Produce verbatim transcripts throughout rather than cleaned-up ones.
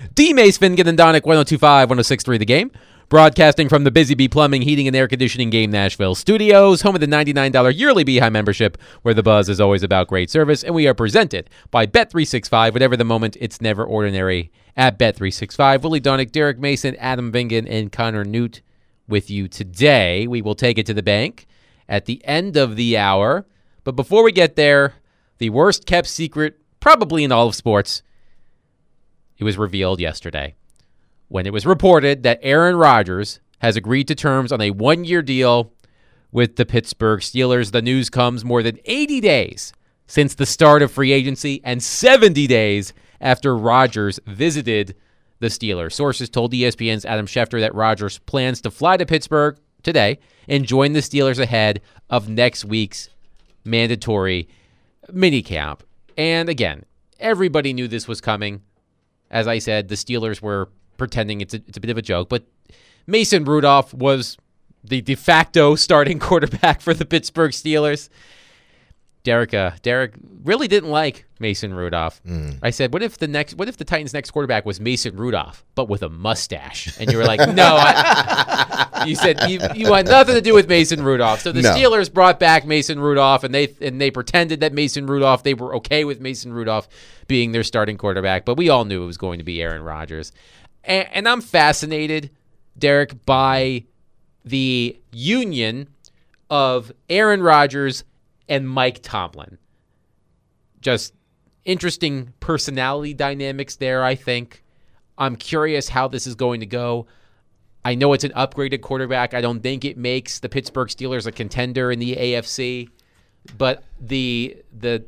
D. Mace Finnegan and Donick, one oh two point five, one oh six point three The Game. Broadcasting from the Busy Bee Plumbing, Heating, and Air Conditioning Game Nashville studios, home of the ninety-nine dollars yearly Beehive membership, where the buzz is always about great service. And we are presented by Bet three sixty-five. Whatever the moment, it's never ordinary at Bet three sixty-five. Willie Donick, Derek Mason, Adam Vingan, and Connor Newt with you today. We will take it to the bank at the end of the hour. But before we get there, the worst kept secret probably in all of sports. It was revealed yesterday when it was reported that Aaron Rodgers has agreed to terms on a one-year deal with the Pittsburgh Steelers. The news comes more than eighty days since the start of free agency and seventy days after Rodgers visited the Steelers. Sources told E S P N's Adam Schefter that Rodgers plans to fly to Pittsburgh today and join the Steelers ahead of next week's mandatory minicamp. And again, everybody knew this was coming. As I said, the Steelers were pretending it's a, it's a bit of a joke, but Mason Rudolph was the de facto starting quarterback for the Pittsburgh Steelers. Derek, uh, Derek really didn't like Mason Rudolph. Mm. I said, "What if the next? What if the Titans' next quarterback was Mason Rudolph, but with a mustache?" And you were like, "No." I, you said you, you want nothing to do with Mason Rudolph. So the no. Steelers brought back Mason Rudolph, and they and they pretended that Mason Rudolph, they were okay with Mason Rudolph being their starting quarterback, but we all knew it was going to be Aaron Rodgers. And, and I'm fascinated, Derek, by the union of Aaron Rodgers and Mike Tomlin. Just interesting personality dynamics there, I think. I'm curious how this is going to go. I know it's an upgraded quarterback. I don't think it makes the Pittsburgh Steelers a contender in the A F C. But the the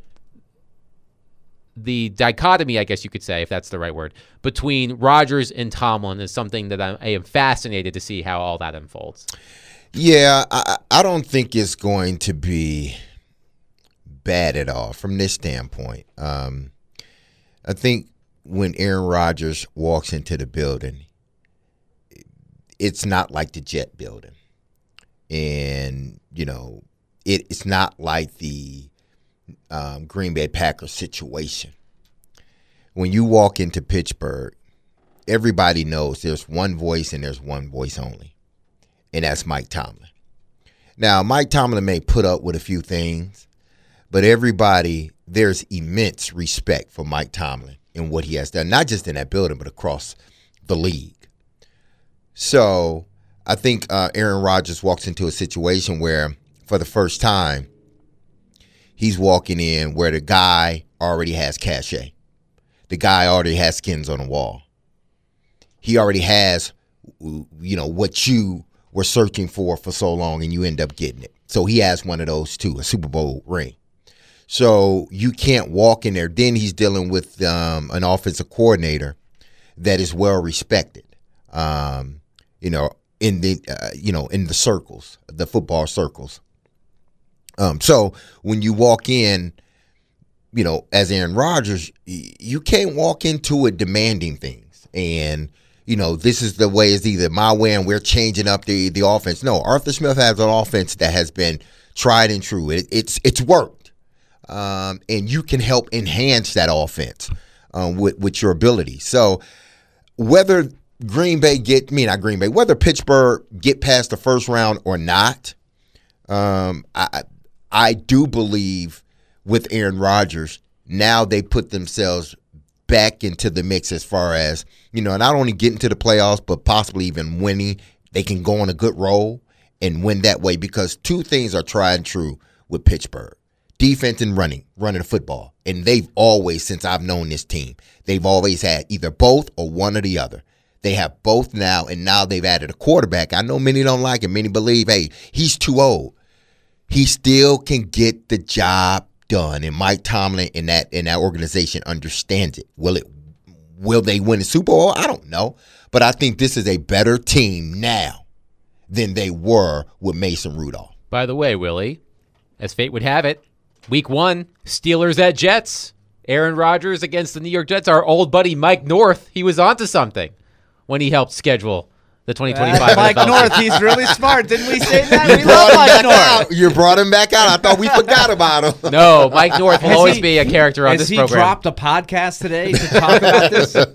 the dichotomy, I guess you could say, if that's the right word, between Rodgers and Tomlin is something that I, I am fascinated to see how all that unfolds. Yeah, I, I don't think it's going to be bad at all from this standpoint. Um, I think when Aaron Rodgers walks into the building, it's not like the Jet building. And, you know, it, it's not like the um, Green Bay Packers situation. When you walk into Pittsburgh, everybody knows there's one voice and there's one voice only, and that's Mike Tomlin. Now, Mike Tomlin may put up with a few things, but everybody, there's immense respect for Mike Tomlin and what he has done, not just in that building, but across the league. So I think uh, Aaron Rodgers walks into a situation where, for the first time, he's walking in where the guy already has cachet. The guy already has skins on the wall. He already has, you know, what you were searching for for so long, and you end up getting it. So he has one of those too, a Super Bowl ring. So you can't walk in there. Then he's dealing with um, an offensive coordinator that is well respected, um, you know, in the uh, you know in the circles, the football circles. Um, so when you walk in, you know, as Aaron Rodgers, you can't walk into it demanding things and, you know, this is the way, it's either my way and we're changing up the the offense. No, Arthur Smith has an offense that has been tried and true. It, it's it's worked. Um, and you can help enhance that offense um, with, with your ability. So whether Green Bay get, me not Green Bay, whether Pittsburgh get past the first round or not, um, I I do believe with Aaron Rodgers, now they put themselves back into the mix as far as, you know, not only getting to the playoffs, but possibly even winning. They can go on a good roll and win that way, because two things are tried and true with Pittsburgh. Defense and running, running the football. And they've always, since I've known this team, they've always had either both or one or the other. They have both now, and now they've added a quarterback. I know many don't like him. Many believe, hey, he's too old. He still can get the job done, and Mike Tomlin in that in that organization understands it. Will it? Will they win the Super Bowl? I don't know, but I think this is a better team now than they were with Mason Rudolph. By the way, Willie, as fate would have it, Week One, Steelers at Jets. Aaron Rodgers against the New York Jets. Our old buddy Mike North, he was onto something when he helped schedule the twenty twenty-five Uh, Mike N F L North, season. he's really smart. Didn't we say that? You We brought love him Mike back North. out. You brought him back out. I thought we forgot about him. No, Mike North will Has always he- be a character on Has this he program. dropped a podcast today to talk about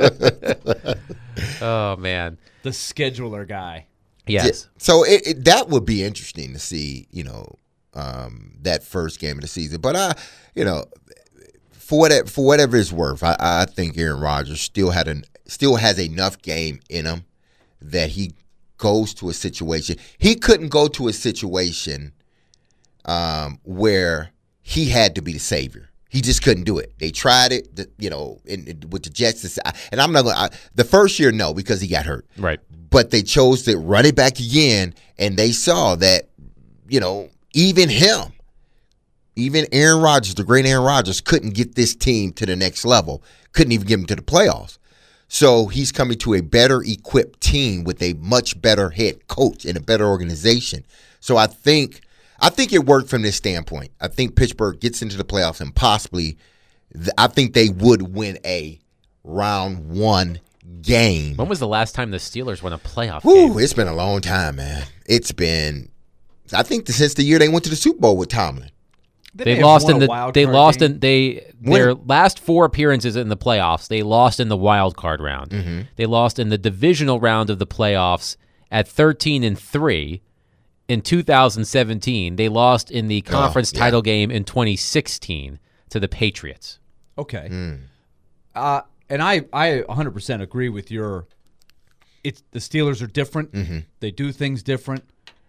this? Oh, man. The scheduler guy. Yes. Yeah, so it, it, that would be interesting to see, you know, um, that first game of the season. But I, you know, for whatever for whatever it's worth, I, I think Aaron Rodgers still had an still has enough game in him that he goes to a situation. He couldn't go to a situation um, where he had to be the savior. He just couldn't do it. They tried it, the, you know, in, in, with the Jets. And I'm not going to, the first year, no, because he got hurt. Right. But they chose to run it back again, and they saw that, you know, even him, even Aaron Rodgers, the great Aaron Rodgers, couldn't get this team to the next level, couldn't even get them to the playoffs. So he's coming to a better equipped team with a much better head coach and a better organization. So I think I think it worked from this standpoint. I think Pittsburgh gets into the playoffs and possibly I think they would win a round one game. When was the last time the Steelers won a playoff Whew, game? it's been a long time, man. It's been I think since the year they went to the Super Bowl with Tomlin. They, They may have lost won in a the wild they card lost game. in they When- their last four appearances in the playoffs. They lost in the wild card round. Mm-hmm. They lost in the divisional round of the playoffs at thirteen and three in two thousand seventeen. They lost in the conference yeah. title game in twenty sixteen to the Patriots. Okay. Mm. Uh, and I, I one hundred percent agree with your it's the Steelers are different. Mm-hmm. They do things different.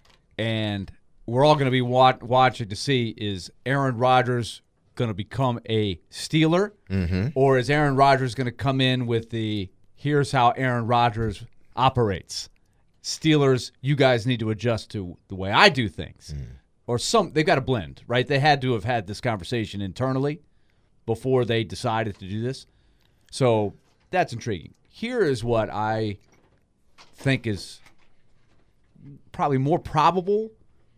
And we're all going to be wat- watching to see is Aaron Rodgers going to become a Steeler Mm-hmm. or is Aaron Rodgers going to come in with the here's how Aaron Rodgers operates. Steelers, you guys need to adjust to the way I do things. Mm. Or some they've got to blend, right? They had to have had this conversation internally before they decided to do this. So that's intriguing. Here is what I think is probably more probable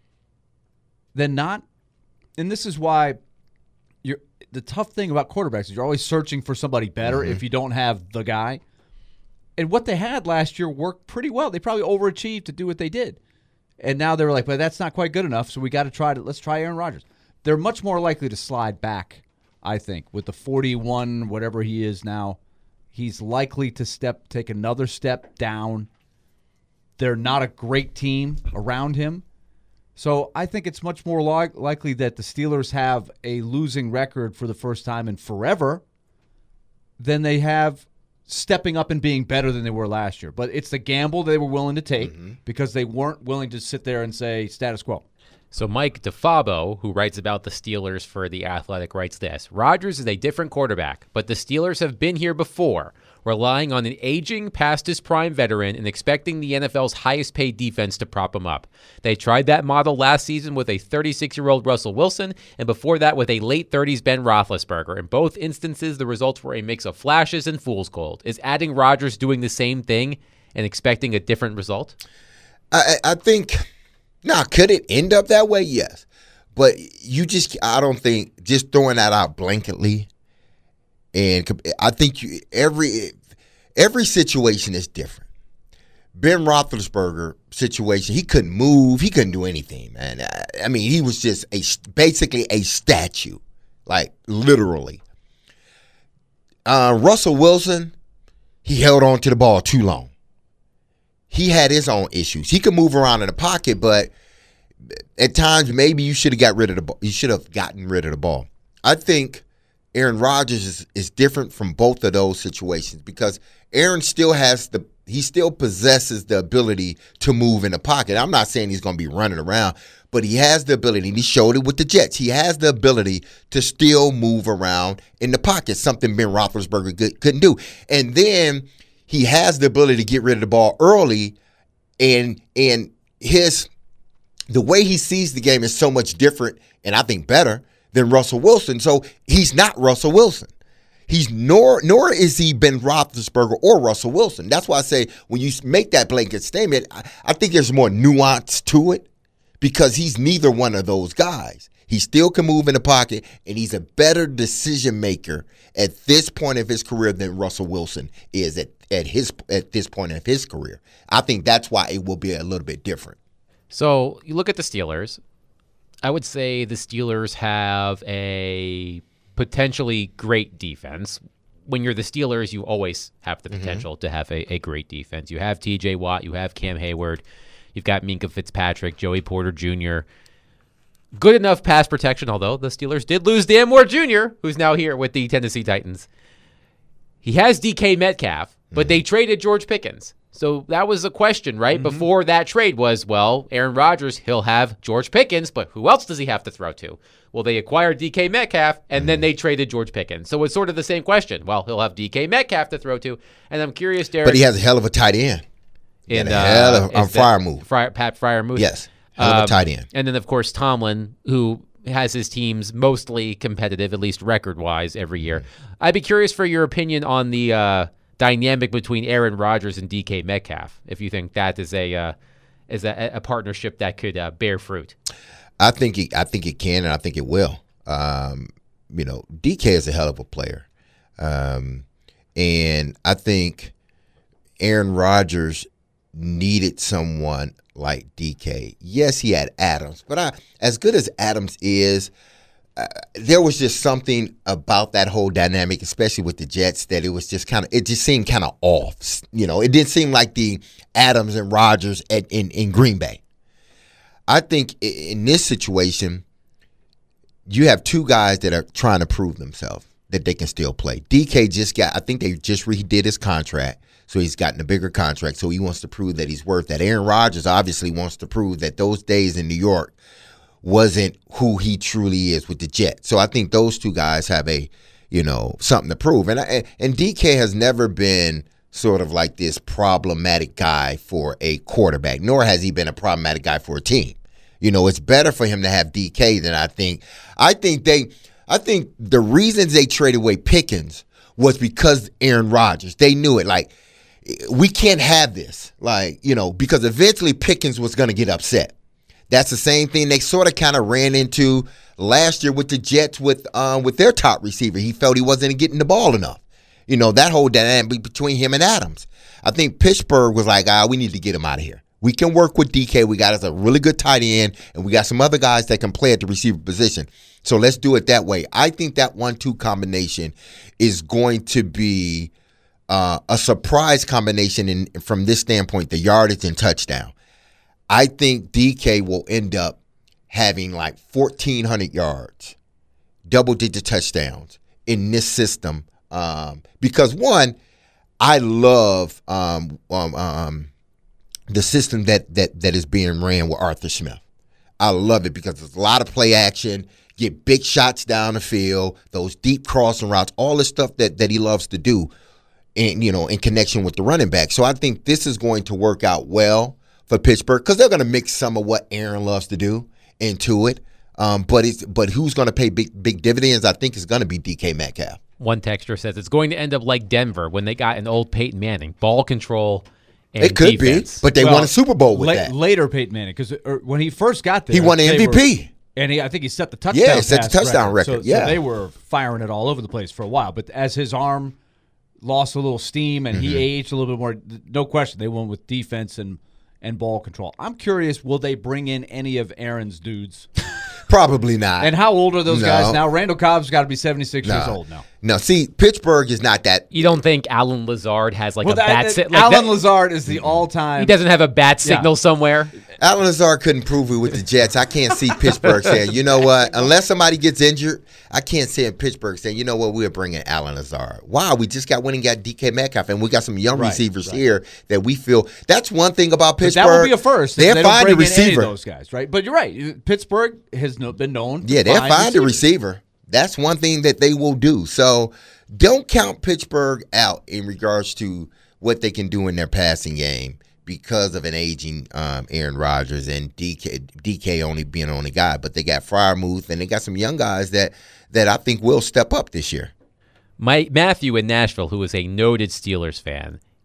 than not. And this is why you're the tough thing about quarterbacks is you're always searching for somebody better Mm-hmm. if you don't have the guy. And what they had last year worked pretty well. They probably overachieved to do what they did. And now they're like, but that's not quite good enough, so we got to try to let's try Aaron Rodgers. They're much more likely to slide back, I think, with the forty-one, whatever he is now. He's likely to step, take another step down. They're not a great team around him. So I think it's much more li- likely that the Steelers have a losing record for the first time in forever than they have stepping up and being better than they were last year. But it's the gamble they were willing to take Mm-hmm. because they weren't willing to sit there and say status quo. So Mike DeFabo, who writes about the Steelers for The Athletic, writes this. Rodgers is a different quarterback, but the Steelers have been here before, relying on an aging, past his prime veteran and expecting the N F L's highest paid defense to prop him up. They tried that model last season with a thirty-six-year-old Russell Wilson, and before that with a late thirties Ben Roethlisberger. In both instances, the results were a mix of flashes and fool's gold. Is adding Rodgers doing the same thing and expecting a different result? I, I think, now, could it end up that way? Yes. But you just, I don't think, just throwing that out blanketly, and comp- I think you, every every situation is different. Ben Roethlisberger situation, he couldn't move, he couldn't do anything, man. I, I mean, he was just a basically a statue, like literally. Uh, Russell Wilson, he held on to the ball too long. He had his own issues. He could move around in the pocket, but at times maybe you should have got rid of the ball. You should have gotten rid of the ball. I think Aaron Rodgers is, is different from both of those situations because Aaron still has the he still possesses the ability to move in the pocket. I'm not saying he's going to be running around, but he has the ability, and he showed it with the Jets. He has the ability to still move around in the pocket, something Ben Roethlisberger good, couldn't do. And then he has the ability to get rid of the ball early, and and his the way he sees the game is so much different, and I think better than Russell Wilson. So he's not Russell Wilson. He's nor nor is he Ben Roethlisberger or Russell Wilson. That's why I say when you make that blanket statement, I, I think there's more nuance to it because he's neither one of those guys. He still can move in the pocket, and he's a better decision maker at this point of his career than Russell Wilson is at, at his at this point of his career. I think that's why it will be a little bit different. So you look at the Steelers. I would say the Steelers have a potentially great defense. When you're the Steelers, you always have the potential mm-hmm. to have a, a great defense. You have T J Watt, you have Cam Hayward, you've got Minkah Fitzpatrick, Joey Porter Junior Good enough pass protection, although the Steelers did lose Dan Moore Junior, who's now here with the Tennessee Titans. He has D K Metcalf, but mm-hmm. they traded George Pickens. So that was a question, right? Mm-hmm. Before that trade was, well, Aaron Rodgers, he'll have George Pickens, but who else does he have to throw to? Well, they acquired D K Metcalf, and mm-hmm. then they traded George Pickens. So it's sort of the same question. Well, he'll have D K Metcalf to throw to, and I'm curious, Derek. But he has a hell of a tight end. And a hell of a um, Freiermuth. Fryer, Pat Freiermuth. Yes. Hell of a tight end. Um, and then, of course, Tomlin, who has his teams mostly competitive, at least record-wise, every year. I'd be curious for your opinion on the uh, dynamic between Aaron Rodgers and D K Metcalf, if you think that is a uh, is a, a partnership that could uh, bear fruit. I think it, I think it can, and I think it will. Um, you know, D K is a hell of a player, um, and I think Aaron Rodgers needed someone like D K. Yes, he had Adams, but I, as good as Adams is, uh, there was just something about that whole dynamic, especially with the Jets, that it was just kind of, it just seemed kind of off. You know, it didn't seem like the Adams and Rodgers at, in, in Green Bay. I think in this situation, you have two guys that are trying to prove themselves that they can still play. D K just got, I think they just redid his contract. So he's gotten a bigger contract, so he wants to prove that he's worth that. Aaron Rodgers obviously wants to prove that those days in New York wasn't who he truly is with the Jets. So I think those two guys have a, you know, something to prove. And I, and D K has never been sort of like this problematic guy for a quarterback, nor has he been a problematic guy for a team. You know, it's better for him to have D K than I think. I think they, I think the reasons they traded away Pickens was because Aaron Rodgers. They knew it. Like, we can't have this, like, you know, because eventually Pickens was going to get upset. That's the same thing they sort of kind of ran into last year with the Jets with um, with their top receiver. He felt he wasn't getting the ball enough. You know, that whole dynamic between him and Adams. I think Pittsburgh was like, ah, we need to get him out of here. We can work with D K. We got us a really good tight end, and we got some other guys that can play at the receiver position. So let's do it that way. I think that one two combination is going to be Uh, a surprise combination in, from this standpoint, the yardage and touchdown. I think D K will end up having like fourteen hundred yards, double-digit touchdowns in this system. Um, because, one, I love um, um, um, the system that, that that is being ran with Arthur Smith. I love it because there's a lot of play action, get big shots down the field, those deep crossing routes, all the stuff that, that he loves to do. In, you know, in connection with the running back. So I think this is going to work out well for Pittsburgh because they're going to mix some of what Aaron loves to do into it. Um, but it's but who's going to pay big big dividends? I think is going to be D K Metcalf. One texter says it's going to end up like Denver when they got an old Peyton Manning, ball control and it could defense. be, but they well, won a Super Bowl with la- that. Later Peyton Manning, because when he first got there, he won the M V P. Were, and he, I think he set the touchdown. Yeah, he set the touchdown record. record. So, yeah, so they were firing it all over the place for a while. But as his arm lost a little steam and mm-hmm. he aged a little bit more, no question, they went with defense and, and ball control. I'm curious, will they bring in any of Aaron's dudes? Probably not. And how old are those no. guys now? Randall Cobb's got to be seventy-six no. years old now. No, see, Pittsburgh is not that. You don't think Alan Lazard has like well, a that, bat that, signal? Like Alan that, Lazard is the all-time. He doesn't have a bat signal yeah. somewhere? Alan Lazard couldn't prove it with the Jets. I can't see Pittsburgh saying, you know what, unless somebody gets injured, I can't see in Pittsburgh saying, you know what, we're bringing Alan Lazard. Wow, we just got went and got D K Metcalf, and we got some young right, receivers right. here that we feel. That's one thing about Pittsburgh. But that would be a first. They're they finding don't bring in any receiver. of those guys, right? But you're right. Pittsburgh has no, been known to Yeah, they're find finding receivers. receiver. That's one thing that they will do. So don't count Pittsburgh out in regards to what they can do in their passing game because of an aging um, Aaron Rodgers and D K, D K only being on the guy. But they got Freiermuth, and they got some young guys that, that I think will step up this year. My Matthew in Nashville, who is a noted Steelers fan,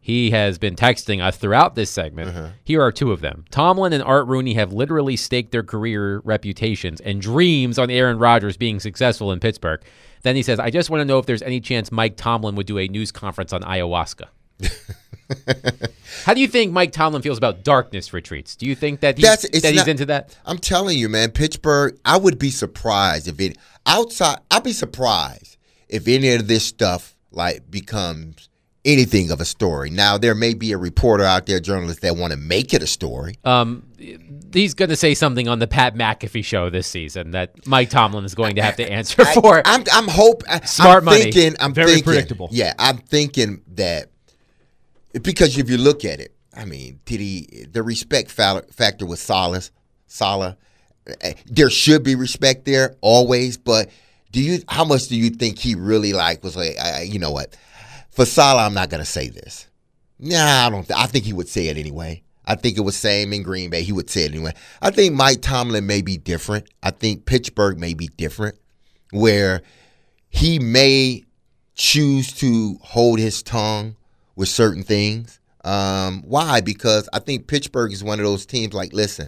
He has been texting us throughout this segment. Uh-huh. Here are two of them. Tomlin and Art Rooney have literally staked their career reputations and dreams on Aaron Rodgers being successful in Pittsburgh. Then he says, I just want to know if there's any chance Mike Tomlin would do a news conference on ayahuasca. How do you think Mike Tomlin feels about darkness retreats? Do you think that, he's, That's- it's that he's not- into that? I'm telling you, man, Pittsburgh, I would be surprised if it outside I'd be surprised if any of this stuff like becomes anything of a story. Now, there may be a reporter out there, journalist that want to make it a story. Um, he's going to say something on the Pat McAfee show this season that Mike Tomlin is going to have to answer for. I, I'm I'm hope Smart I'm money. Thinking, I'm Very thinking, predictable. Yeah, I'm thinking that because if you look at it, I mean, did he the respect fa- factor with Salah, Salah, eh, there should be respect there always, but do you how much do you think he really like was like, I, you know what? For Salah, I'm not going to say this. Nah, I don't. Th- I think he would say it anyway. I think it was same in Green Bay. He would say it anyway. I think Mike Tomlin may be different. I think Pittsburgh may be different, where he may choose to hold his tongue with certain things. Um, why? Because I think Pittsburgh is one of those teams. Like, listen,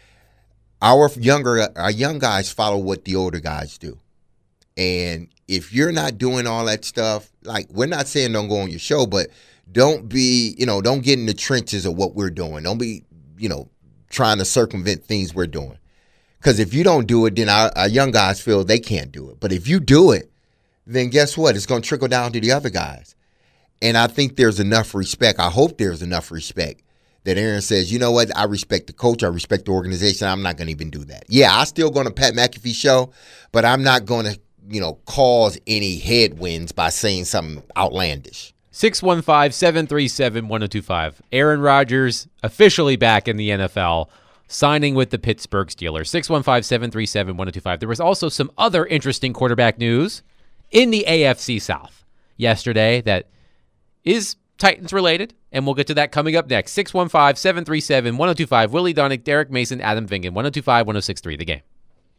our younger, our young guys follow what the older guys do. And if you're not doing all that stuff, like we're not saying don't go on your show, but don't be, you know, don't get in the trenches of what we're doing. Don't be, you know, trying to circumvent things we're doing. Because if you don't do it, then our, our young guys feel they can't do it. But if you do it, then guess what? It's going to trickle down to the other guys. And I think there's enough respect. I hope there's enough respect that Aaron says, you know what? I respect the coach. I respect the organization. I'm not going to even do that. Yeah, I still going to Pat McAfee show, but I'm not going to, you know, cause any headwinds by saying something outlandish. six one five, seven three seven, one oh two five. Aaron Rodgers officially back in the N F L, signing with the Pittsburgh Steelers. six one five, seven three seven, one oh two five. There was also some other interesting quarterback news in the A F C South yesterday that is Titans related, and we'll get to that coming up next. six one five, seven three seven, one oh two five. Willie Donick, Derek Mason, Adam Vingan. one oh two five, one oh six three. The Game.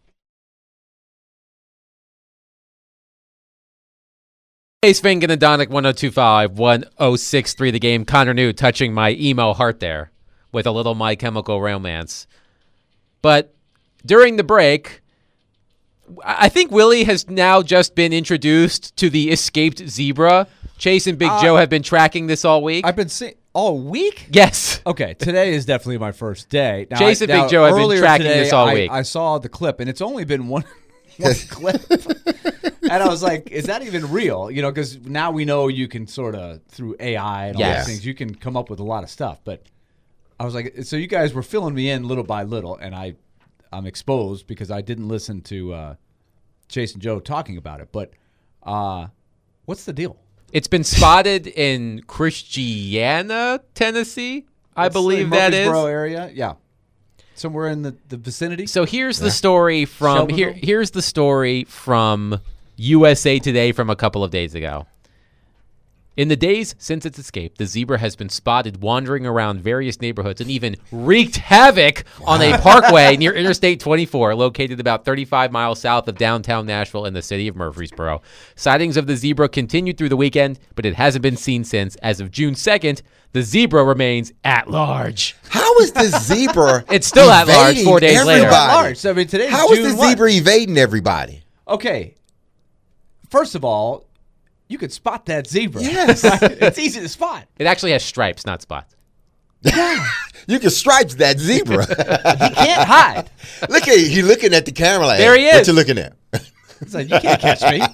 Ace Vingan and Donick, one oh two five, one oh six three. The Game. Connor New touching my emo heart there with a little My Chemical Romance. But during the break, I think Willie has now just been introduced to the escaped zebra. Chase and Big Uh, Joe have been tracking this all week. I've been seeing all week. yes. Okay, today is definitely my first day. Now, Chase I- and Big now, Joe have been earlier tracking today, this all I, week. I saw the clip, and it's only been one, one clip, and I was like, "Is that even real?" You know, because now we know you can sort of through A I and all Yes. these things, you can come up with a lot of stuff. But I was like, so you guys were filling me in little by little, and I, I'm exposed because I didn't listen to uh, Chase and Joe talking about it. But uh, what's the deal? It's been spotted in Christiana, Tennessee, I It's believe in that is. Murfreesboro area, yeah, somewhere in the, the vicinity. So here's the story from here. Shelbyville? Here's the story from U S A Today from a couple of days ago. In the days since its escape, the zebra has been spotted wandering around various neighborhoods and even wreaked havoc on a parkway near Interstate twenty-four, located about thirty-five miles south of downtown Nashville in the city of Murfreesboro. Sightings of the zebra continued through the weekend, but it hasn't been seen since. As of June second, the zebra remains at large. How is the zebra? It's still at large evading four days later. everybody? At large. So, I mean, today's How is June the what? zebra evading everybody? Okay. First of all, you could spot that zebra. Yes. It's easy to spot. It actually has stripes, not spots. You can stripes that zebra. He can't hide. Look at you looking at the camera like There he What is. you looking at? It's like, you can't catch me.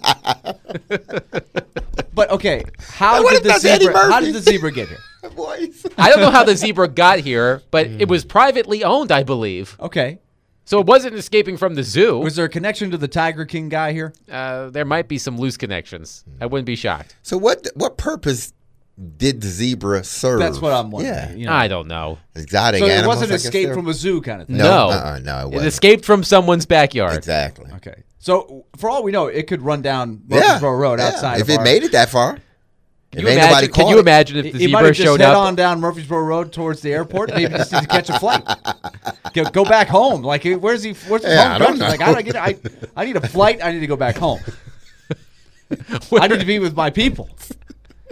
But okay, how What did if the that's Eddie zebra how Murphy? did the zebra get here? Boys. I don't know how the zebra got here, but it was privately owned, I believe. Okay. So it wasn't escaping from the zoo. Was there a connection to the Tiger King guy here? Uh, there might be some loose connections. I wouldn't be shocked. So what what purpose did the zebra serve? That's what I'm wondering. Yeah. You know? I don't know. Exotic So it animals, wasn't I guess escape they're- from a zoo kind of thing. No, No. uh-uh, no, it It wasn't. escaped from someone's backyard. Exactly. Okay. So for all we know, it could run down Yeah. Murfreesboro Road yeah. outside If of it our, made it that far. Can If you ain't imagine, nobody can caught you it. imagine if the He might zebra have just showed head up? on down Murfreesboro Road towards the airport. Maybe just need to catch a flight. Go, go back home. Like, where's he? Where's his Yeah, home I don't country? know. Like, I don't get. I, I need a flight. I need to go back home. I need to be with my people.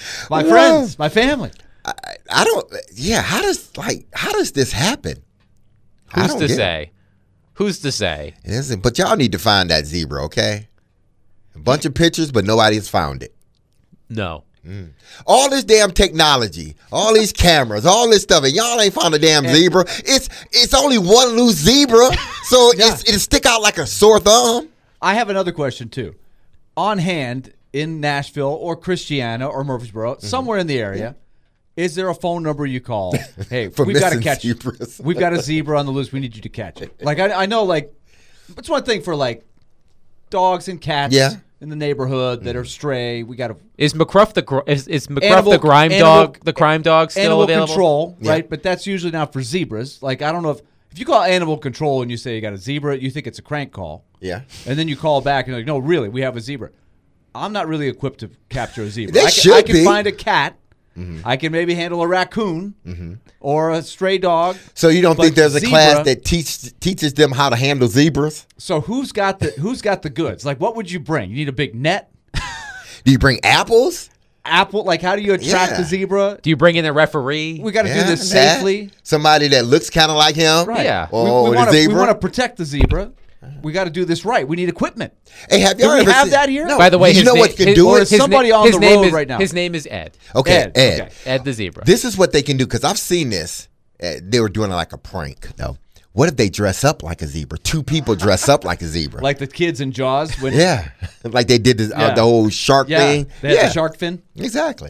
My Whoa. friends, my family. I, I don't. Yeah, how does like how does this happen? I Who's don't to get it. say? Who's to say? It isn't, but y'all need to find that zebra, okay? A bunch of pictures, but nobody's found it. No. All this damn technology, all these cameras, all this stuff, and y'all ain't found a damn And- zebra. It's it's only one loose zebra, so Yeah. it's, it'll stick out like a sore thumb. I have another question too. On hand in Nashville or Christiana or Murfreesboro, Mm-hmm. somewhere in the area, is there a phone number you call? Hey, For we've got to missing catch you. zebras. We've got a zebra on the loose. We need you to catch it. Like I, I know, like it's one thing for like dogs and cats Yeah. in the neighborhood that are stray. We got to Is McCruff the gr- is, is McCruff Animal- the crime animal- dog? The crime dog still animal available? control, Yeah. right? But that's usually not for zebras. Like I don't know if if you call animal control and you say you got a zebra, you think it's a crank call. Yeah, And then you call back and you're like, no, really, we have a zebra. I'm not really equipped to capture a zebra. They I can, should I can be. find a cat. I can maybe handle a raccoon or a stray dog. so you don't But think there's a zebra- class that teach, teaches them how to handle zebras? So who's got the who's got the goods? Like, what would you bring? You need a big net, Do you bring apples? apple. Like, how do you attract Yeah. the zebra? Do you bring in a referee? We got to Yeah, do this that. safely. Somebody that looks kind of like him. Right. Yeah. Oh, we, we the want to we zebra? want to protect the zebra. We got to do this right. We need equipment. Hey, have Do y'all we ever have seen- that here? No. By the way, you his know na- what can his- do or it? is somebody na- on his the name road is, right now. His name is Ed. Okay, Ed, Ed. Okay, Ed the zebra. This is what they can do because I've seen this. Uh, they were doing like a prank, though. What if they dress up like a zebra? Two people dress up like a zebra. Like the kids in Jaws. When, yeah, like they did this, uh, Yeah. the whole shark yeah, thing. they had yeah, the shark fin. exactly.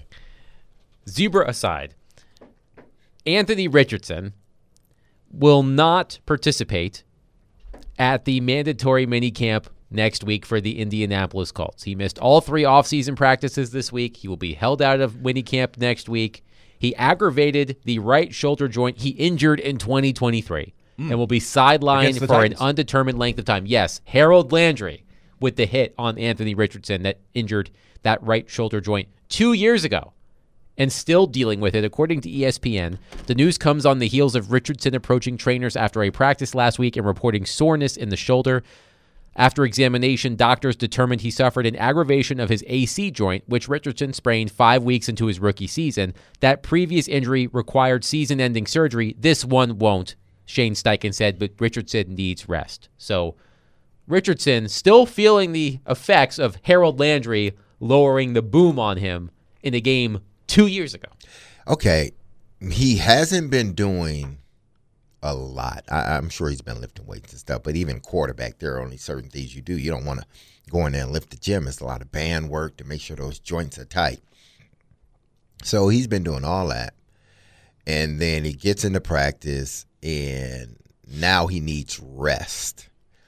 Zebra aside, Anthony Richardson will not participate at the mandatory minicamp next week for the Indianapolis Colts. He missed all three offseason practices this week. He will be held out of minicamp next week. He aggravated the right shoulder joint he injured in twenty twenty-three and will be sidelined Against the for an Titans. undetermined length of time. Yes, Harold Landry with the hit on Anthony Richardson that injured that right shoulder joint two years ago and still dealing with it, according to E S P N. The news comes on the heels of Richardson approaching trainers after a practice last week and reporting soreness in the shoulder. After examination, doctors determined he suffered an aggravation of his A C joint, which Richardson sprained five weeks into his rookie season. That previous injury required season-ending surgery. This one won't, Shane Steichen said, but Richardson needs rest. So Richardson still feeling the effects of Harold Landry lowering the boom on him in a game two years ago. Okay, he hasn't been doing a lot. I, I'm sure he's been lifting weights and stuff, but even quarterback, there are only certain things you do. You don't want to go in there and lift the gym. It's a lot of band work to make sure those joints are tight. So he's been doing all that. And then he gets into practice, and now he needs rest.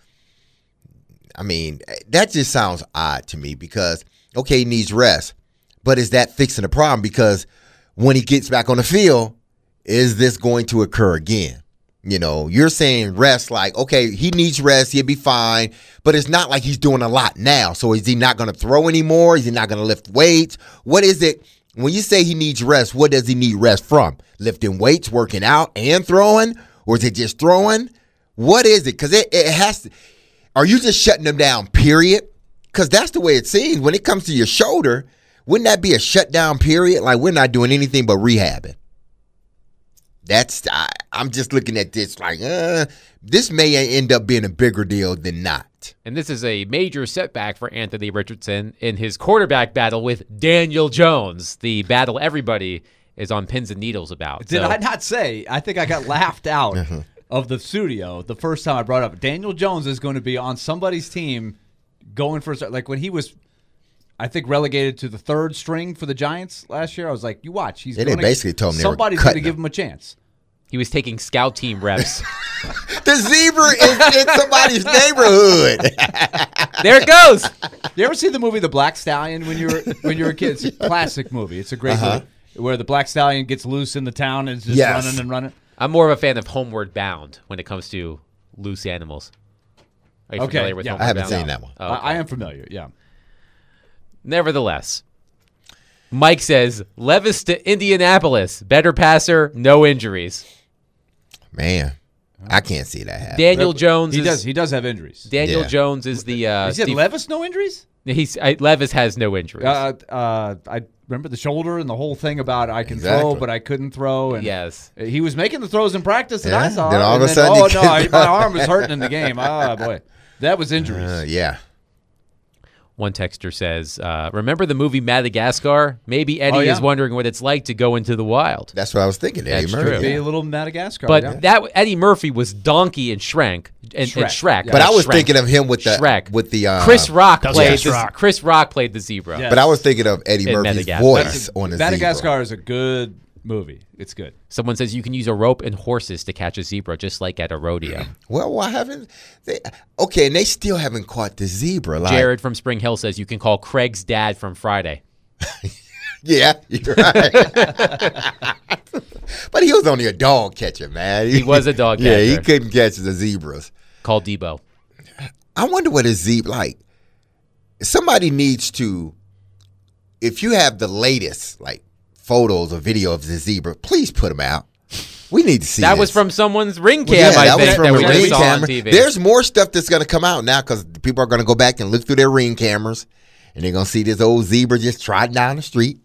I mean, that just sounds odd to me because, okay, he needs rest, but is that fixing the problem? Because when he gets back on the field, is this going to occur again? You know, you're saying rest like, okay, he needs rest, he'll be fine, but it's not like he's doing a lot now. So is he not going to throw anymore? Is he not going to lift weights? What is it? When you say he needs rest, what does he need rest from? Lifting weights, working out, and throwing? Or is it just throwing? What is it? Because it, it has to. Are you just shutting him down, period? Because that's the way it seems. When it comes to your shoulder, wouldn't that be a shutdown period? Like we're not doing anything but rehabbing. That's I, I'm just looking at this like, uh, this may end up being a bigger deal than not. And this is a major setback for Anthony Richardson in his quarterback battle with Daniel Jones, the battle everybody is on pins and needles about. Did So- I not say? I think I got laughed out of the studio the first time I brought it up. Daniel Jones is going to be on somebody's team going for – like when he was, I think, relegated to the third string for the Giants last year, I was like, you watch. He's Yeah, they gonna, basically told him they were somebody's going to cutting give him. him a chance. He was taking scout team reps. The zebra is in somebody's neighborhood. There it goes. You ever see the movie The Black Stallion when you were when you were a kid? It's a classic movie. It's a great Uh-huh. movie where the Black Stallion gets loose in the town and is just Yes. running and running. I'm more of a fan of Homeward Bound when it comes to loose animals. Are you Okay, familiar with yeah. Homeward I haven't Bound? seen that one. Oh, okay. I, I am familiar, yeah. Nevertheless, Mike says, Levis to Indianapolis. Better passer, no injuries. Man, I can't see that happen. Daniel Jones He is, does. He does have injuries. Daniel Yeah. Jones is the uh, Is he Steve- Levis no injuries? He's I, Levis has no injuries. Uh, uh, I remember the shoulder and the whole thing about I can Exactly. throw, but I couldn't throw. And yes. he was making the throws in practice that I Yeah, saw. then all and of a then, sudden oh he no, couldn't I, my go. arm was hurting in the game. Oh boy, that was injuries. Uh, yeah. One texter says, uh, remember the movie Madagascar? Maybe Eddie Oh, yeah. is wondering what it's like to go into the wild. That's what I was thinking. Eddie That's Murphy. true. Be yeah. a little Madagascar. But yeah. that Eddie Murphy was Donkey and Shrek. And, and Shrek, Shrek. yeah. But I was Shrek. thinking of him with the Shrek. with the uh, Chris Rock That was played Chris the, Rock. Chris Rock played the zebra. Yeah. But I was thinking of Eddie In Murphy's Madagascar. voice on a Madagascar zebra. is a good movie. It's good. Someone says you can use a rope and horses to catch a zebra, just like at a rodeo. Well, why haven't they? Okay, and they still haven't caught the zebra. Like, Jared from Spring Hill says you can call Craig's dad from Friday. yeah, you're right. But he was only a dog catcher, man. He was a dog Yeah, he catcher. couldn't catch the zebras. Call Debo. I wonder what a zebra like. Somebody needs to, if you have the latest like photos or video of the zebra, please put them out. We need to see. That this. was from someone's ring cam, Yeah, I that think, was from that a we ring just saw on camera. T V. There's more stuff that's going to come out now because people are going to go back and look through their ring cameras, and they're going to see this old zebra just trotting down the street.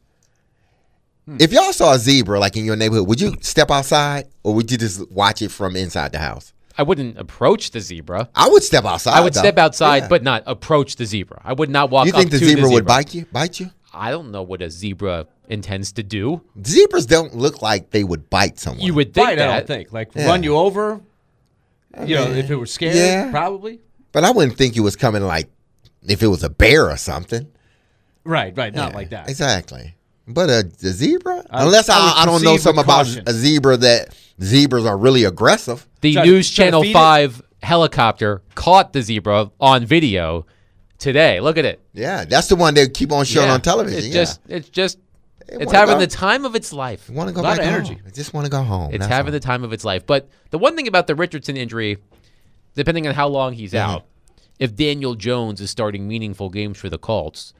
Hmm. If y'all saw a zebra like in your neighborhood, would you step outside or would you just watch it from inside the house? I wouldn't approach the zebra. I would step outside. I would though. step outside, Yeah. but not approach the zebra. I would not walk You up think the to zebra, the zebra would bite you? Bite you? I don't know what a zebra intends to do. Zebras don't look like they would bite someone. You would think Bite, I that. don't think. Like Yeah. run you over. You know, if it were scared, yeah. probably. But I wouldn't think it was coming like if it was a bear or something. Right, right. Not Yeah, like that. Exactly. But a, a zebra? I- Unless I I, would I, don't know proceed something with about caution. a zebra that zebras are really aggressive. The Try to- News try to Channel feed it? five helicopter caught the zebra on video today. Look at it. Yeah, that's the one they keep on showing Yeah. on television. It's yeah. just, it's just, They it's wanna having go- the time of its life. want to go Lot back of home. energy. I just want to go home. It's That's having all. the time of its life. But the one thing about the Richardson injury, depending on how long he's Mhm. out, if Daniel Jones is starting meaningful games for the Colts,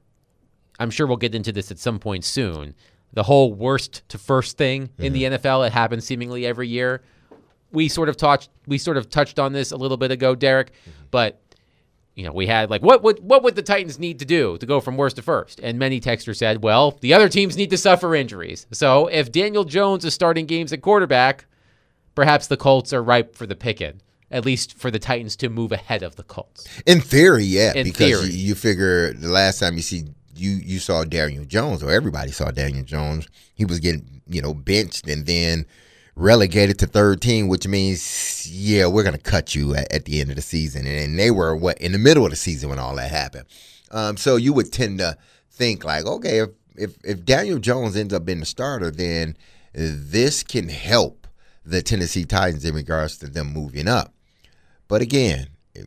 I'm sure we'll get into this at some point soon. The whole worst to first thing in the N F L, it happens seemingly every year. We sort of touched we sort of touched on this a little bit ago, Derek, but you know, we had like what would what would the Titans need to do to go from worst to first? And many texters said, well, the other teams need to suffer injuries. So if Daniel Jones is starting games at quarterback, perhaps the Colts are ripe for the picking, at least for the Titans to move ahead of the Colts. In theory, yeah, In because theory. You, you figure the last time you see you you saw Daniel Jones, or everybody saw Daniel Jones, he was getting you know benched and then relegated to third team, which means yeah, we're gonna cut you at, at the end of the season, and they were what in the middle of the season when all that happened. Um, so you would tend to think like, okay, if if if Daniel Jones ends up being the starter, then this can help the Tennessee Titans in regards to them moving up. But again,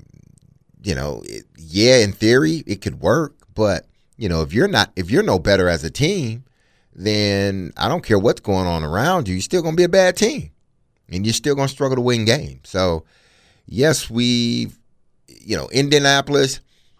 you know, it, yeah, in theory it could work, but you know, if you're not, if you're no better as a team, then I don't care what's going on around you, you're still going to be a bad team, and you're still going to struggle to win games. So, yes, we, you know, Indianapolis,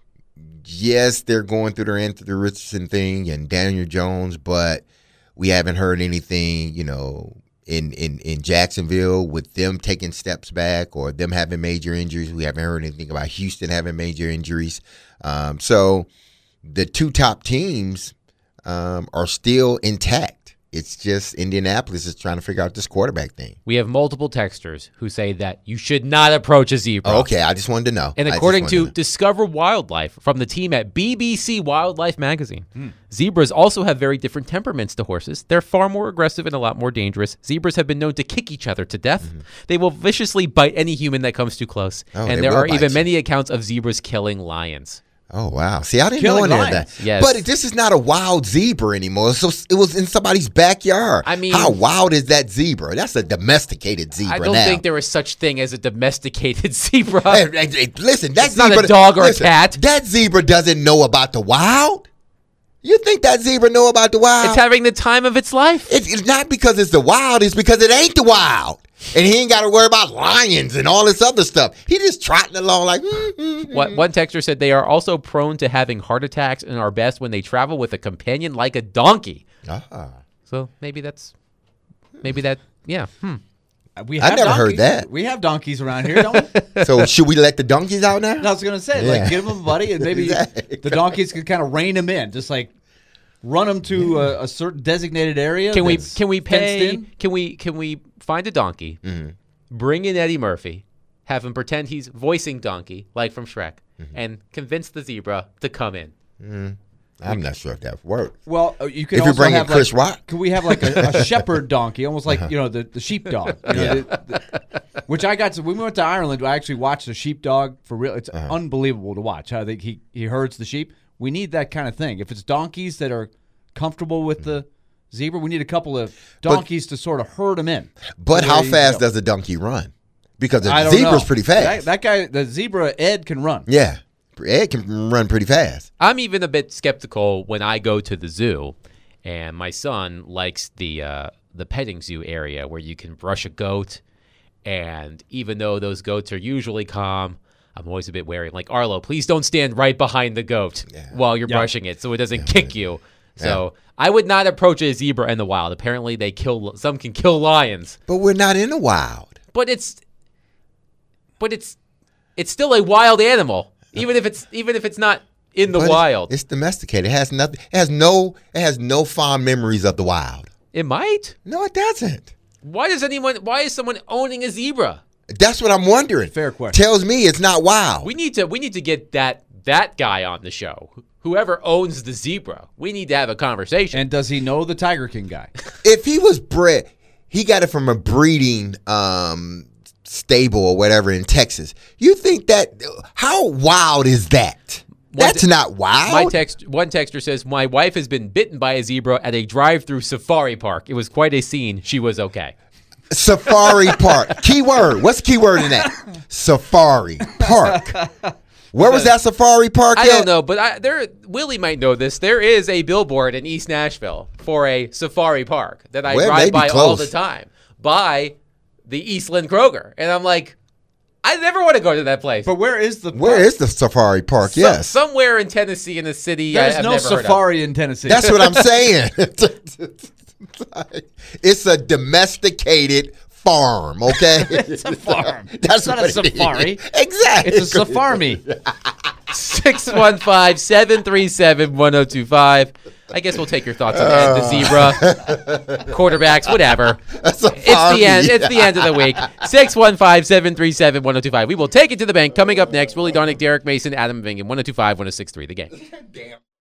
yes, they're going through their Anthony Richardson thing and Daniel Jones, but we haven't heard anything, you know, in, in, in Jacksonville with them taking steps back or them having major injuries. We haven't heard anything about Houston having major injuries. Um, so the two top teams um, are still intact. It's just Indianapolis is trying to figure out this quarterback thing. We have multiple texters who say that you should not approach a zebra. Oh, okay, I just wanted to know. And I just according wanted to know. Discover Wildlife from the team at B B C Wildlife Magazine, zebras also have very different temperaments to horses. They're far more aggressive and a lot more dangerous. Zebras have been known to kick each other to death. Mm-hmm. They will viciously bite any human that comes too close. Oh, they and there will are bite even you. many accounts of zebras killing lions. Oh, wow. See, I didn't Killing know any of that. lions. Yes. But this is not a wild zebra anymore. So it was in somebody's backyard. I mean- how wild is that zebra? That's a domesticated zebra I don't now. think there is such thing as a domesticated zebra. Hey, hey, hey, listen, that It's not a zebra, dog or a listen, cat. That zebra doesn't know about the wild. You think that zebra know about the wild? It's having the time of its life. It's, it's not because it's the wild. It's because it ain't the wild. And he ain't got to worry about lions and all this other stuff. He just trotting along like. Mm, mm, mm. What one texter said, they are also prone to having heart attacks and are best when they travel with a companion like a donkey. Ah. So maybe that's, maybe that, yeah. Hmm. We I have never heard donkeys. that. We have donkeys around here, don't we? So should we let the donkeys out now? I was going to say, Yeah. like, give them a buddy, and maybe Exactly. the donkeys can kind of rein them in, just like run them to a, a certain designated area. Can we that's can we fenced pay? in. Can we can we find a donkey? Mm-hmm. Bring in Eddie Murphy, have him pretend he's voicing Donkey, like from Shrek, Mm-hmm. and convince the zebra to come in. I'm not sure if that works. Well, uh, you could If you also bring in have Chris like, Rock. Could we have like a, a shepherd donkey, almost like you know the the sheepdog? You know, Yeah. the- the- which I got to when we went to Ireland. I actually watched a sheepdog for real. It's Uh-huh. unbelievable to watch how they, he he herds the sheep. We need that kind of thing. If it's donkeys that are comfortable with the zebra, we need a couple of donkeys to sort of herd them in. But To how where you fast go. does a donkey run? Because the I don't zebra's know. pretty fast. That, that guy, the zebra Ed, can run. Yeah. Ed can run pretty fast. I'm even a bit skeptical when I go to the zoo, and my son likes the uh, the petting zoo area where you can brush a goat, and even though those goats are usually calm, I'm always a bit wary. I'm like, Arlo, please don't stand right behind the goat while you're Yeah. brushing it, so it doesn't kick you. So I would not approach a zebra in the wild. Apparently, they kill some can kill lions, But we're not in the wild. but it's but it's it's still a wild animal, even if it's even if it's not in the But wild. It's, it's domesticated. It has nothing. It has no. It has no fond memories of the wild. It might. No, it doesn't. Why does anyone? Why is someone owning a zebra? That's what I'm wondering. Fair question. Tells me it's not wild. We need to. We need to get that that guy on the show. Whoever owns the zebra, we need to have a conversation. And does he know the Tiger King guy? If he was bred, he got it from a breeding um, stable or whatever in Texas. You think that? How wild is that? One That's te- not wild. My text. One texter says, "My wife has been bitten by a zebra at a drive-through safari park. It was quite a scene. She was okay." Safari Park. Keyword. What's the keyword in that? Safari Park. Where was that Safari Park I at? don't know, but I, there. Willie might know this. There is a billboard in East Nashville for a safari park that I Well, it may drive be by all close. the time. By the Eastland Kroger, and I'm like, I never want to go to that place. But where is the Where park? is the Safari Park? Some- Yes. somewhere in Tennessee, in a city. I, There's I've no never heard of. safari in Tennessee. That's what I'm saying. It's a domesticated farm, okay? It's a farm. That's It's not what a it is. safari. Exactly. It's a safari. six one five, seven three seven, one oh two five. I guess we'll take your thoughts on Ed the zebra, quarterbacks, whatever. That's a It's the farm. end. It's the end of the week. six one five, seven three seven, one oh two five. We will take it to the bank. Coming up next, Willie Darnick, Derek Mason, Adam Vingan, one oh two five, one oh six three, the game. Damn.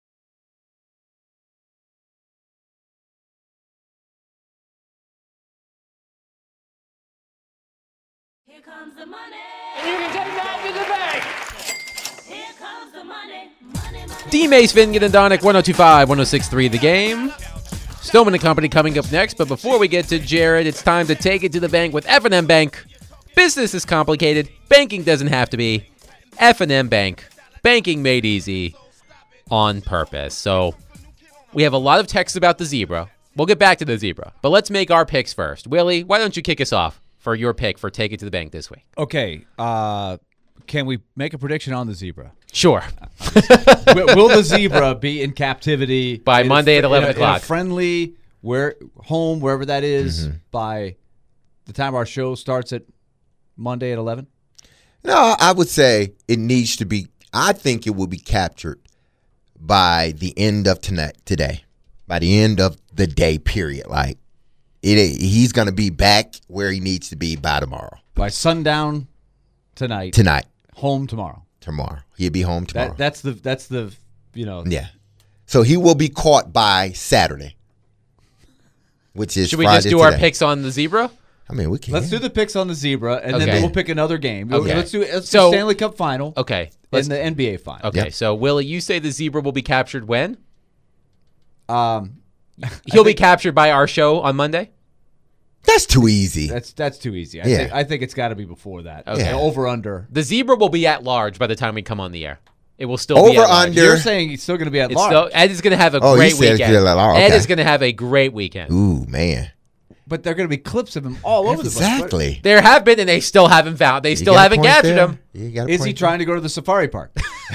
Here comes the money. You can take that to the bank. Here comes the money. Money, money. D Mace, Vingan, and Darnick, one oh two five, one oh six three, the game. Stoneman and Company coming up next, but before we get to Jared, it's time to take it to the bank with F and M Bank. Business is complicated. Banking doesn't have to be. F and M Bank. Banking made easy on purpose. So we have a lot of texts about the zebra. We'll get back to the zebra, but let's make our picks first. Willie, why don't you kick us off for your pick for Take It to the Bank this week? Okay. Uh, can we make a prediction on the zebra? Sure. will, will the zebra be in captivity By in a Monday fr- at eleven in a- in a o'clock. friendly where home wherever that is, by the time our show starts at Monday at eleven. No, I would say it needs to be. I think it will be captured by the end of tonight, today, by the end of the day. Period. Like it, he's going to be back where he needs to be by tomorrow. By sundown tonight, Tonight, home tomorrow. tomorrow, he'll be home tomorrow. That, that's the that's the you know yeah. So he will be caught by Saturday, which is Should we Friday just do our today. picks on the zebra? I mean, we can. Let's do the picks on the zebra, and Okay. then we'll pick another game. Okay. Let's do let's So- do Stanley Cup final Okay. Let's, and the N B A final. okay. Yep. So, Willie, you say the zebra will be captured when? Um, He'll be captured by our show on Monday? That's too easy. that's that's too easy. I Yeah. think I think it's got to be before that. Okay. Yeah. Over under. The zebra will be at large by the time we come on the air. It will still be Over at large. under. You're saying he's still going to be at It's large, still, Ed is going to have a Oh, he great said it's weekend. still at large. Ed Okay. is going to have a great weekend. Ooh, man. but there are going to be clips of him all over the place. Exactly. There have been, and they still haven't found. They You still got a haven't point captured there. him. You got a Is he point trying to go to the safari park?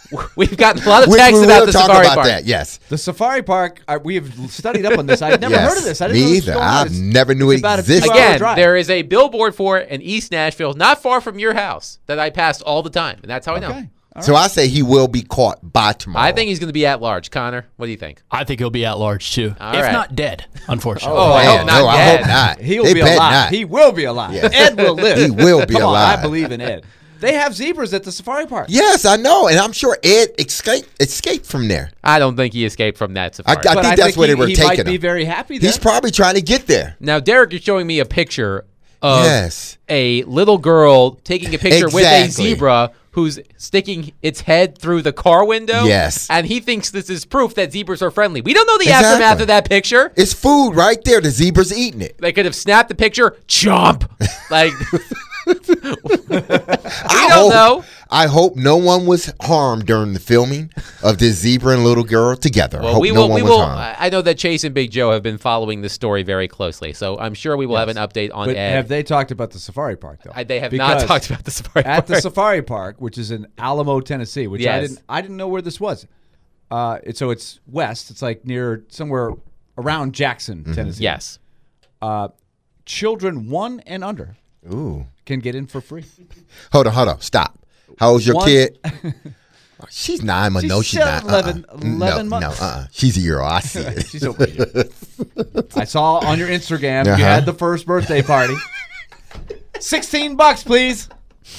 We've gotten a lot of We, texts we about will the talk safari about park. that. Yes. The safari park, I, we have studied up on this. I'd never Yes. heard of this. I didn't Me know this was either. going on. I It's- never knew it's it about a existed. two-hour Again, drive. there is a billboard for it in East Nashville, not far from your house, that I passed all the time, and that's how I know. Okay. All So I say he will be caught by tomorrow. I think he's going to be at large. Connor, what do you think? I think he'll be at large too, All if right. not dead. Unfortunately. Oh, I Man, hope not no, I dead. hope not. He'll They be bet alive. not. He will be alive. Yes. Ed will live. He will be Come on, alive. I believe in Ed. They have zebras at the safari park. Yes, I know, and I'm sure Ed escaped escaped from there. I don't think he escaped from that I, safari. I But think that's where he, they were he taking might be him. very happy there. He's probably trying to get there. Now, Derek is showing me a picture of Yes. a little girl taking a picture with a Exactly. zebra who's sticking its head through the car window. Yes. And he thinks this is proof that zebras are friendly. We don't know the Exactly. aftermath of that picture. It's food right there. The zebra's eating it. They could have snapped the picture, chomp. Like, I don't hope, know. I hope no one was harmed during the filming of this zebra and little girl together. I well, hope we no will. one We was will. harmed. I I know that Chase and Big Joe have been following this story very closely, so I'm sure we will have an update on But Ed. have they talked about the safari park though? I- they have Because not talked about the safari at the park. safari park, which is in Alamo, Tennessee, which I Yes. didn't I didn't know where this was. Uh, it, so it's west. It's like near somewhere around Jackson, Mm-hmm. Tennessee. Yes. Uh, children one and under Ooh. can get in for free. Hold on, hold on. Stop. How old's your One- kid? She's nine, but She's no, she's seven, not. eleven- Uh-uh. eleven no, months. No, uh-uh. She's a year old. I see it. She's over here. I saw on your Instagram you Uh-huh. had the first birthday party. Sixteen bucks, please.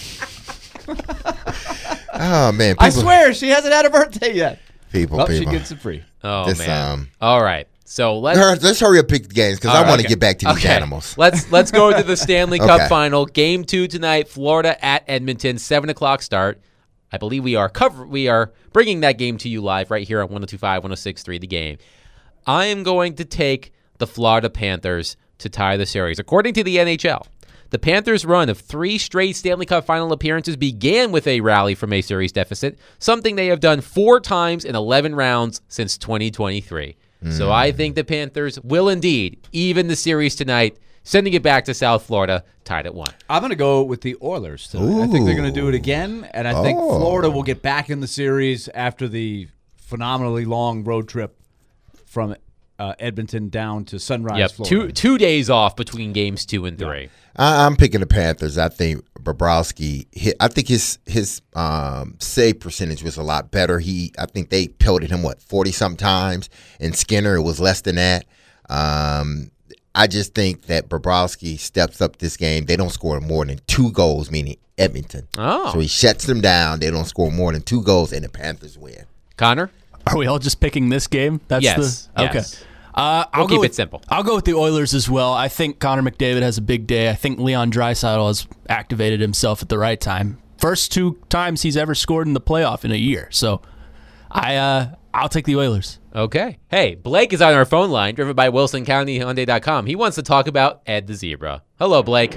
Oh man, people, I swear she hasn't had a birthday yet. people, Well, she people. gets it free. Oh This, man. um, All right. So let's Hur- Let's hurry up, pick the games because All I right, want to okay. get back to these Okay. animals. Let's let's go to the Stanley Cup Okay. final. Game two tonight. Florida at Edmonton. Seven o'clock start. I believe we are cover we are bringing that game to you live right here on one oh two point five, one oh six point three The Game. I am going to take the Florida Panthers to tie the series. According to the N H L, the Panthers' run of three straight Stanley Cup final appearances began with a rally from a series deficit, something they have done four times in eleven rounds since twenty twenty-three. So I think the Panthers will indeed even the series tonight, sending it back to South Florida, tied at one. I'm going to go with the Oilers tonight. I think they're going to do it again, and I think Oh. Florida will get back in the series after the phenomenally long road trip from uh, Edmonton down to Sunrise, Yep, Florida. two two days off between games two and three. I, I'm picking the Panthers. I think Bobrovsky hit. I think his his um, save percentage was a lot better. He, I think they pelted him what forty something times, and Skinner it was less than that. Um, I just think that Bobrovsky steps up this game. They don't score more than two goals, meaning Edmonton. Oh. So he shuts them down. They don't score more than two goals, and the Panthers win. Connor? Are we all just picking this game? That's Yes, the okay. yes. Uh, I'll We'll go keep with, it simple. I'll go with the Oilers as well. I think Connor McDavid has a big day. I think Leon Draisaitl has activated himself at the right time. First two times he's ever scored in the playoff in a year. So I uh, I'll take the Oilers. Okay. Hey, Blake is on our phone line, driven by Wilson County Hyundai dot com. He wants to talk about Ed the Zebra. Hello, Blake.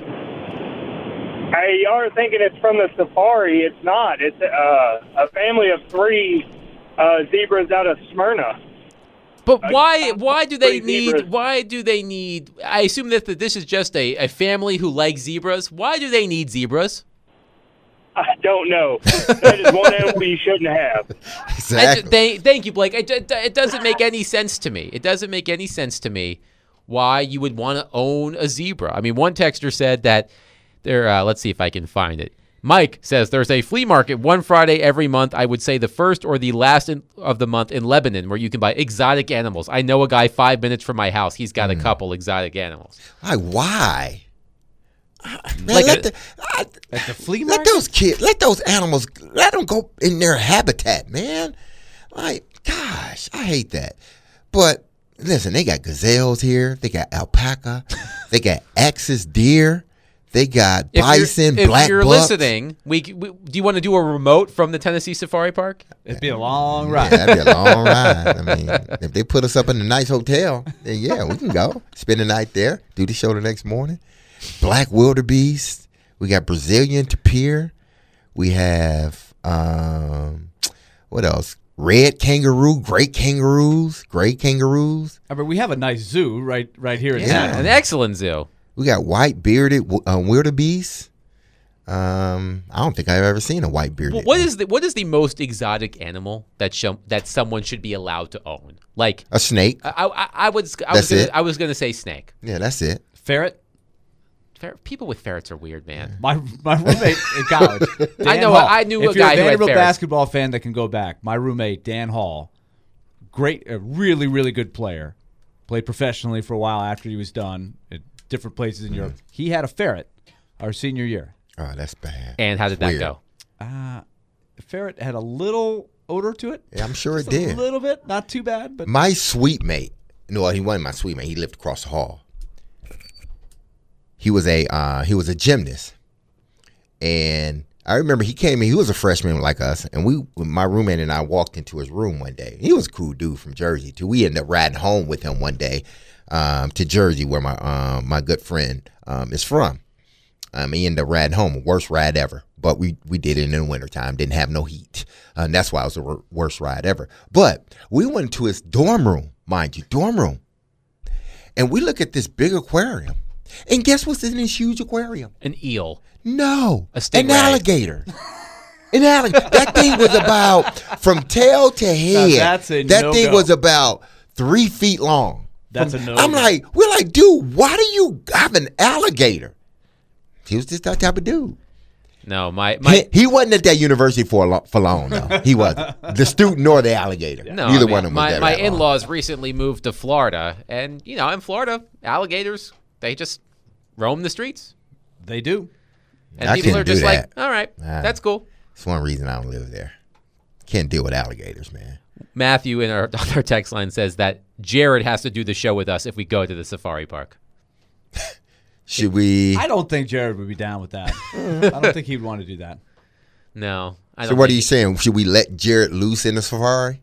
Hey, y'all are thinking it's from the safari. It's not. It's uh, a family of three uh, zebras out of Smyrna. But why why do they Three need zebras. why do they need I assume that, that this is just a, a family who likes zebras. Why do they need zebras? I don't know. That is one animal you shouldn't have. I ju- Exactly. they, thank you, Blake. It, it, it doesn't make any sense to me. It doesn't make any sense to me why you would want to own a zebra. I mean, one texter said that there. Uh, let's see if I can find it. Mike says there's a flea market one Friday every month. I would say the first or the last in, of the month in Lebanon, where you can buy exotic animals. I know a guy five minutes from my house. He's got a couple exotic animals. Like why? Man, Like let a- the, I, At the flea let market? those kids, let those animals, let them go in their habitat, man. Like, gosh, I hate that. But listen, they got gazelles here. They got alpaca. They got axis deer. They got If bison, you're, black if you're bucks. listening, we, we do you want to do a remote from the Tennessee Safari Park? It'd be a long Yeah, ride. that'd be a long ride. I mean, if they put us up in a nice hotel, then yeah, we can go. Spend the night there, do the show the next morning. Black wildebeest. We got Brazilian tapir. We have, um, what else? Red kangaroo, great kangaroos, great kangaroos. I mean, we have a nice zoo right right here in Yeah. town. An excellent zoo. We got white bearded uh, wildebeest. Um, I don't think I've ever seen a white bearded. Well, what is the what is the most exotic animal that sh- that someone should be allowed to own? Like a snake? I, I, I would I That's was gonna, it? I was gonna say snake. Yeah, that's it. Ferret. Fer- People with ferrets are weird, man. My my roommate in college. Dan I know, Hall. I knew a if you're guy a who had Vanderbilt ferrets. basketball fan that can go back. My roommate Dan Hall, great, a really really good player. Played professionally for a while after he was done at different places in Europe. He had a ferret our senior year. Oh, that's bad. And how did that Weird. go? Uh, the ferret had a little odor to it. Yeah, I'm sure it Just did. A little bit, not too bad, but My suite mate, no, he wasn't my suite mate. He lived across the hall. He was a uh, he was a gymnast, and I remember he came in. He was a freshman like us, and we, my roommate and I, walked into his room one day. He was a cool dude from Jersey too. We ended up riding home with him one day um, to Jersey, where my um, my good friend um, is from. Um, he ended up riding home, worst ride ever. But we, we did it in the wintertime, didn't have no heat. Uh, and that's why it was the wor- worst ride ever. But we went to his dorm room, mind you, dorm room. And we look at this big aquarium. And guess what's in this huge aquarium? An eel. No. A An stingray. alligator. An alligator. That thing was about, from tail to head, that's a that no-go. thing was about three feet long. That's From- a no-go. I'm like, we're like, dude, why do you have an alligator? He was just that type of dude. No, my my He, he wasn't at that university for lo- for long, though. He wasn't. The student nor the alligator. no, Neither I mean, one of them was my there my that long. in-laws recently moved to Florida, and you know, in Florida, alligators they just roam the streets, they do. and I people couldn't are just do like, that. all right, Nah. that's cool. That's one reason I don't live there. Can't deal with alligators, man. Matthew in our, on our text line says that Jared has to do the show with us if we go to the safari park. Should we? I don't think Jared would be down with that. I don't think he'd want to do that. No, I So don't what are think- you saying? Should we let Jared loose in the safari?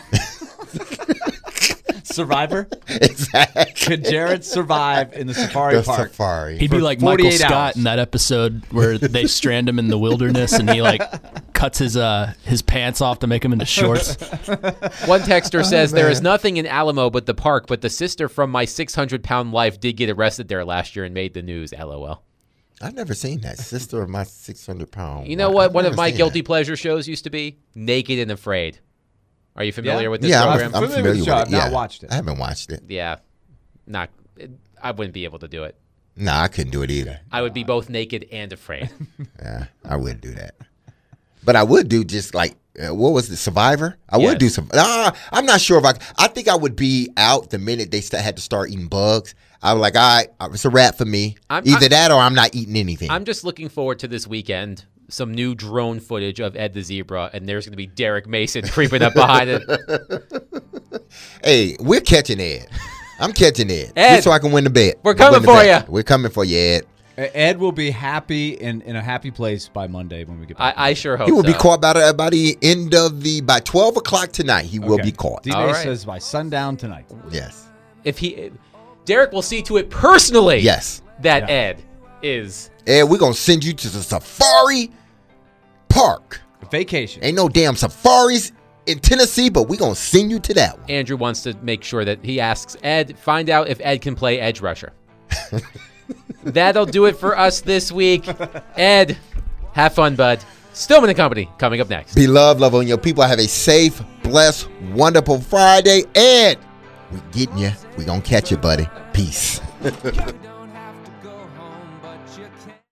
Survivor? Exactly. Could Jared survive in the safari The park? safari. He'd be For like Michael forty-eight Scott hours. in that episode where they strand him in the wilderness and he like cuts his uh his pants off to make him into shorts. One texter says there is man. nothing in Alamo but the park, but the sister from my six hundred pound life did get arrested there last year and made the news. LOL. I've never seen that. Sister of my six hundred pound. You know wife. what? I've One of never my seen guilty that. pleasure shows used to be Naked and Afraid. Are you familiar Yeah? with this Yeah, I'm, program? I'm familiar familiar with with the show. it. I've not yeah. watched it. I haven't watched it. yeah, not. I wouldn't be able to do it. No, I couldn't do it either. I would be both naked and afraid. Yeah, I wouldn't do that. But I would do just like uh, what was the Survivor? I Yes. would do some. Ah, I'm not sure if I. I think I would be out the minute they st- had to start eating bugs. I was like, all right, it's a wrap for me. I'm- Either I'm- that or I'm not eating anything. I'm just looking forward to this weekend. Some new drone footage of Ed the Zebra, and there's going to be Derek Mason creeping up behind it. Hey, we're catching Ed. I'm catching Ed. Ed, just so I can win the bet. we're Win coming the for bet. ya. We're coming for you, Ed. Ed will be happy in, in a happy place by Monday when we get back. I, I sure hope He will so. be caught by the, by the end of the by twelve o'clock tonight. He will Okay. be caught. D-Day All right. says by sundown tonight. Yes. If he, Derek will see to it personally. Yes. that Yeah. Ed is. Ed, we're gonna send you to the safari park. Vacation. Ain't no damn safaris in Tennessee, but we're gonna send you to that one. Andrew wants to make sure that he asks Ed, find out if Ed can play edge rusher. That'll do it for us this week. Ed, have fun, bud. Stillman and Company coming up next. Be loved, love on your people. Have a safe, blessed, wonderful Friday. Ed, we getting you. We gonna catch you, buddy. Peace.